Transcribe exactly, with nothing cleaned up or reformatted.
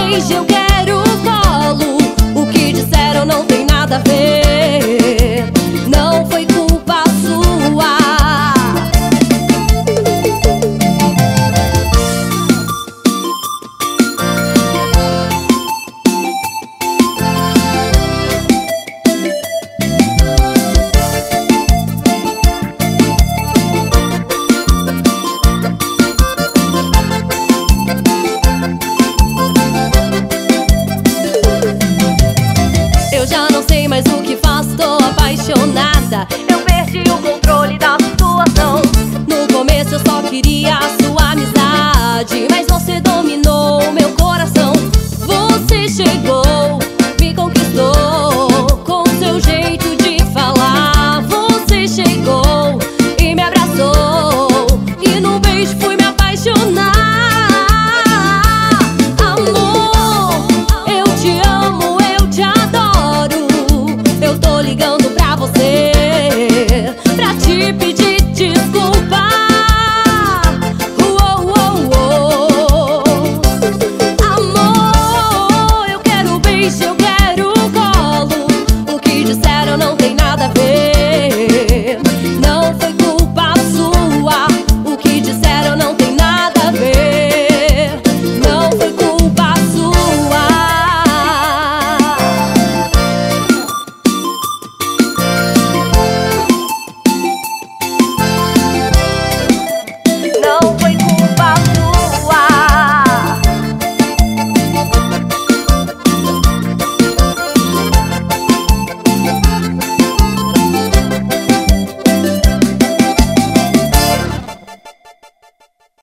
Hoje eu quero colo. O que disseram não tem nada a ver. Não foi culpa sua. Eu já não sei mais o que faço, tô apaixonada. Eu perdi o controle da situação. No começo eu só queria a sua amizade, mas você dominou o meu coração. Você chegou